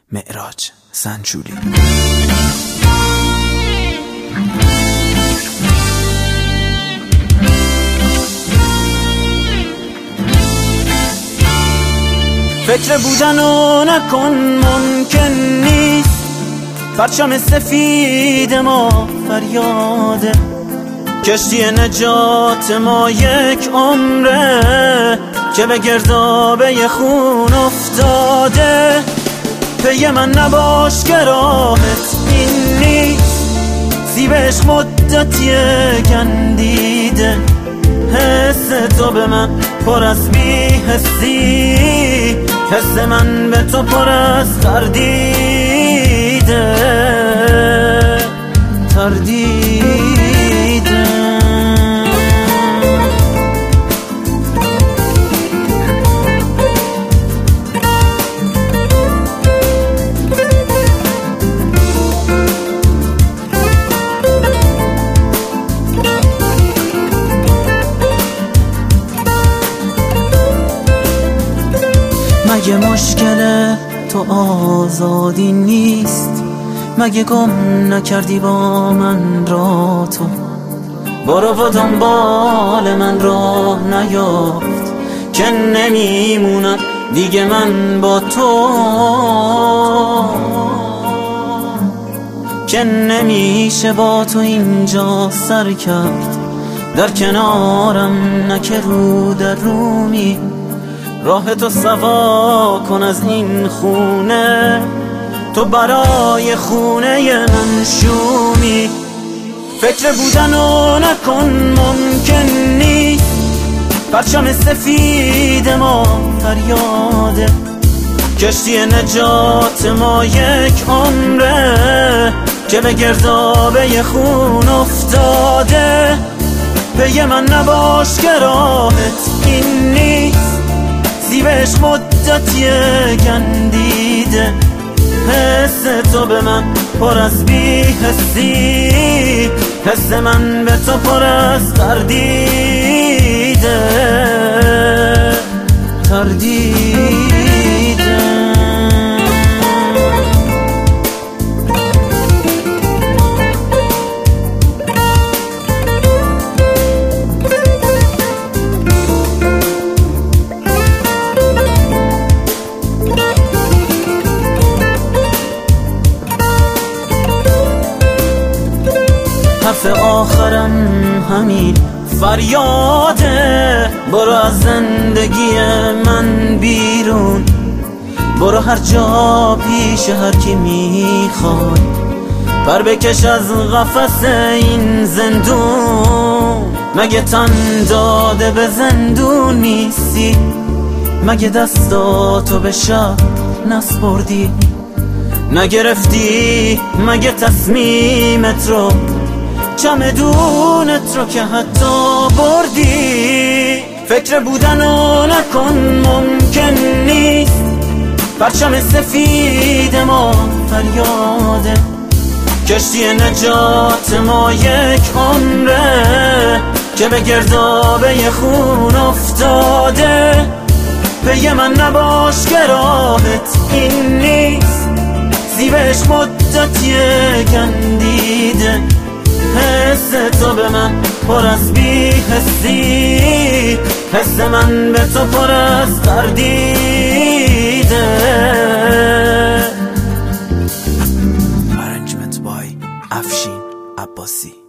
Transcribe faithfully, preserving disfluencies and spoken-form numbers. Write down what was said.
معراج سنجولی. فکر بودنو نکن، ممکن نیست. پرچم سفید ما فریاده، کشتی نجات ما یک عمره که به گردابه خون افتاده. پی من نباش که راحت این نیست، زیبش مدتیه گندیده. حس تو به من پر از بی حسی، حس من به تو پر از تردیده تردیده. مگه مشکل تو آزادی نیست؟ مگه گم نکردی با من را تو؟ برو و دنبال من راه نیافت که نمیمونم دیگه من با تو، که نمیشه با تو اینجا سر کرد. در کنارم نه که رو در رومی، راه تو سوا کن از این خونه. تو برای خونه من شومی. فکر بودنو نکن، ممکن نیست. پرچم سفید ما فریاده، کشتی نجات ما یک عمره که به گردابه خون افتاده. پی من نباش که راحت این نیست، زیبش مدتیه گندیده. حس تو به من پر از بی حسی، حس من به تو پر از تردیده تردیده. حرف آخرم همین فریاده. برو از زندگی من بیرون، برو هر جا پیش هر کی میخوای. پر بکش از قفس این زندون. مگه تن داده به زندون نیستی؟ مگه دستاتو به شب نسپردی؟ نگرفتی مگه تصمیمت رو، چمدونت رو که حتی بردی؟ فکر بودنو نکن، ممکن نیست. پرچم سفید ما فریاده، کشتی نجات ما یک عمره که به گردابه خون افتاده. پی من نباش که راحت این نیست، زیبش مدتیه گندیده. حس تو به من پر از بی حسی، حس من به تو پر از تردیده. Arrangement by افشین عباسی.